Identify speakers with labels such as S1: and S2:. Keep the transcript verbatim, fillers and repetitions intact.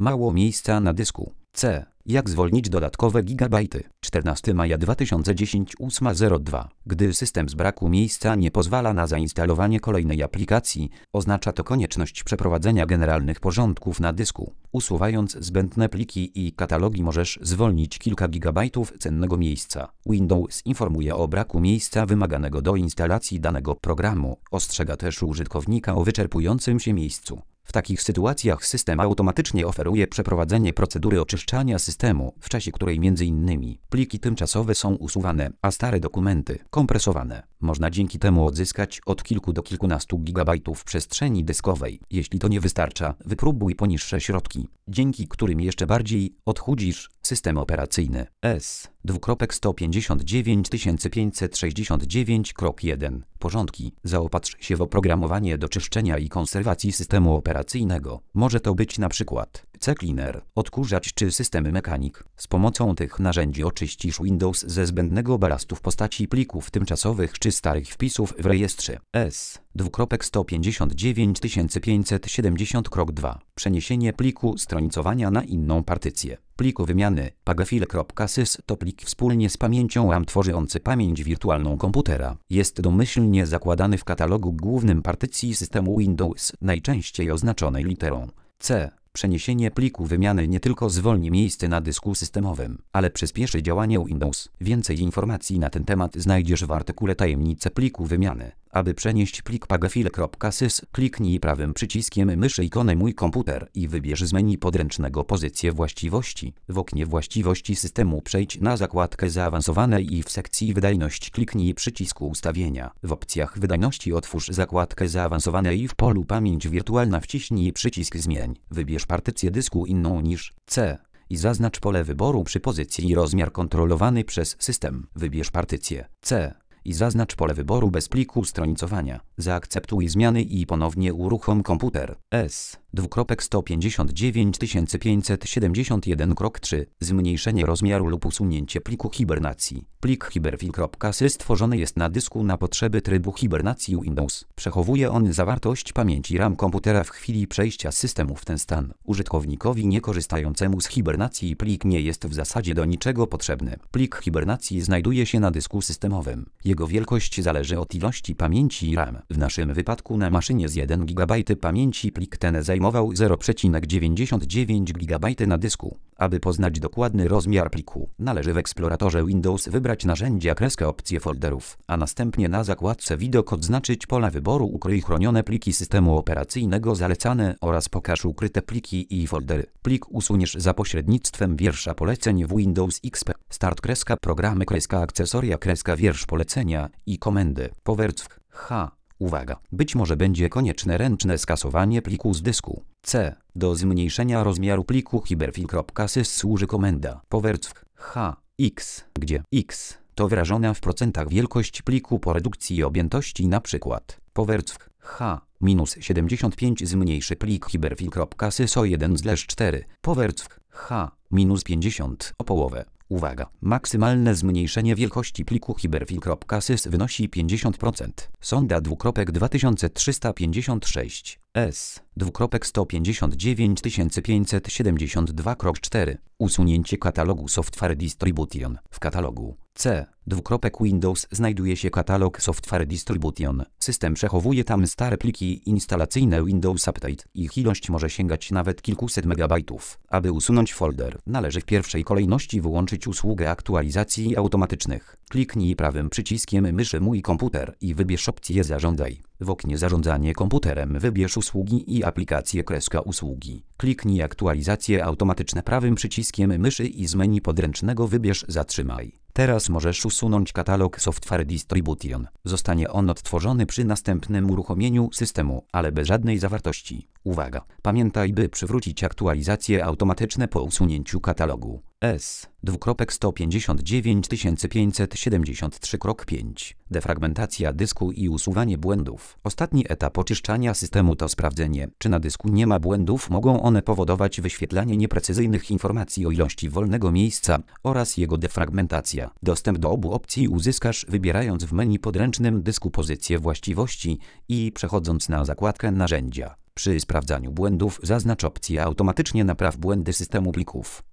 S1: Mało miejsca na dysku. C. Jak zwolnić dodatkowe gigabajty? czternastego maja dwa tysiące dziesiątego, ósma zero dwa. Gdy system z braku miejsca nie pozwala na zainstalowanie kolejnej aplikacji, oznacza to konieczność przeprowadzenia generalnych porządków na dysku. Usuwając zbędne pliki i katalogi możesz zwolnić kilka gigabajtów cennego miejsca. Windows informuje o braku miejsca wymaganego do instalacji danego programu. Ostrzega też użytkownika o wyczerpującym się miejscu. W takich sytuacjach system automatycznie oferuje przeprowadzenie procedury oczyszczania systemu, w czasie której między innymi pliki tymczasowe są usuwane, a stare dokumenty kompresowane. Można dzięki temu odzyskać od kilku do kilkunastu gigabajtów przestrzeni dyskowej. Jeśli to nie wystarcza, wypróbuj poniższe środki, dzięki którym jeszcze bardziej odchudzisz system operacyjny. S. sto pięćdziesiąt dziewięć tysięcy pięćset sześćdziesiąt dziewięć jeden. Porządki. Zaopatrz się w oprogramowanie do czyszczenia i konserwacji systemu operacyjnego. Może to być na przykład CCleaner, odkurzacz czy system Mechanic. Z pomocą tych narzędzi oczyścisz Windows ze zbędnego balastu w postaci plików tymczasowych czy starych wpisów w rejestrze. S. sto pięćdziesiąt dziewięć tysięcy pięćset siedemdziesiąt dwa. Przeniesienie pliku stronicowania na inną partycję. Pliku wymiany pagafile.sys to plik wspólnie z pamięcią RAM tworzący pamięć wirtualną komputera. Jest domyślnie zakładany w katalogu głównym partycji systemu Windows, najczęściej oznaczonej literą C. Przeniesienie pliku wymiany nie tylko zwolni miejsce na dysku systemowym, ale przyspieszy działanie Windows. Więcej informacji na ten temat znajdziesz w artykule Tajemnice pliku wymiany. Aby przenieść plik pagafile.sys, kliknij prawym przyciskiem myszy ikonę Mój komputer i wybierz z menu podręcznego pozycję właściwości. W oknie właściwości systemu przejdź na zakładkę Zaawansowane i w sekcji Wydajność kliknij przycisk Ustawienia. W opcjach wydajności otwórz zakładkę Zaawansowane i w polu Pamięć wirtualna wciśnij przycisk Zmień. Wybierz partycję dysku inną niż C i zaznacz pole wyboru przy pozycji Rozmiar kontrolowany przez system. Wybierz partycję C i zaznacz pole wyboru bez pliku stronicowania. Zaakceptuj zmiany i ponownie uruchom komputer. S. sto pięćdziesiąt dziewięć tysięcy pięćset siedemdziesiąt jeden trzy. Zmniejszenie rozmiaru lub usunięcie pliku hibernacji. Plik hiberfil.sys stworzony jest na dysku na potrzeby trybu hibernacji Windows. Przechowuje on zawartość pamięci RAM komputera w chwili przejścia systemu w ten stan. Użytkownikowi nie korzystającemu z hibernacji plik nie jest w zasadzie do niczego potrzebny. Plik hibernacji znajduje się na dysku systemowym. Jego wielkość zależy od ilości pamięci RAM. W naszym wypadku na maszynie z jeden gigabajt pamięci plik ten zajmował zero przecinek dziewięćdziesiąt dziewięć gigabajta na dysku. Aby poznać dokładny rozmiar pliku, należy w eksploratorze Windows wybrać narzędzia kreska opcję folderów, a następnie na zakładce Widok odznaczyć pola wyboru Ukryj chronione pliki systemu operacyjnego zalecane oraz Pokaż ukryte pliki i foldery. Plik usuniesz za pośrednictwem wiersza poleceń w Windows X P. Start kreska programy kreska akcesoria kreska wiersz polecenia i komendy. Powers H. Uwaga! Być może będzie konieczne ręczne skasowanie pliku z dysku. C. Do zmniejszenia rozmiaru pliku hiberfil.sys służy komenda powers H. X, gdzie X to wyrażona w procentach wielkość pliku po redukcji objętości, na przykład powers H. minus siedemdziesiąt pięć zmniejszy plik hiberfil.sys o jeden cztery. Powers H. minus pięćdziesiąt o połowę. Uwaga! Maksymalne zmniejszenie wielkości pliku hiberfil.sys wynosi pięćdziesiąt procent. Sonda dwa tysiące trzysta pięćdziesiąt sześć. S. sto pięćdziesiąt dziewięć tysięcy pięćset siedemdziesiąt dwa cztery. Usunięcie katalogu Software Distribution. W katalogu C. Windows znajduje się katalog Software Distribution. System przechowuje tam stare pliki instalacyjne Windows Update. Ich ilość może sięgać nawet kilkuset megabajtów. Aby usunąć folder, należy w pierwszej kolejności wyłączyć usługę aktualizacji automatycznych. Kliknij prawym przyciskiem myszy Mój komputer i wybierz opcję Zarządzaj. W oknie Zarządzanie komputerem wybierz usługi i aplikacje kreska usługi. Kliknij Aktualizacje automatyczne prawym przyciskiem myszy i z menu podręcznego wybierz Zatrzymaj. Teraz możesz usunąć katalog Software Distribution. Zostanie on odtworzony przy następnym uruchomieniu systemu, ale bez żadnej zawartości. Uwaga! Pamiętaj, by przywrócić aktualizacje automatyczne po usunięciu katalogu. S. sto pięćdziesiąt dziewięć tysięcy pięćset siedemdziesiąt trzy pięć. Defragmentacja dysku i usuwanie błędów. Ostatni etap oczyszczania systemu to sprawdzenie, czy na dysku nie ma błędów. Mogą one powodować wyświetlanie nieprecyzyjnych informacji o ilości wolnego miejsca oraz jego defragmentacja. Dostęp do obu opcji uzyskasz wybierając w menu podręcznym dysku pozycję właściwości i przechodząc na zakładkę Narzędzia. Przy sprawdzaniu błędów zaznacz opcję automatycznie napraw błędy systemu plików.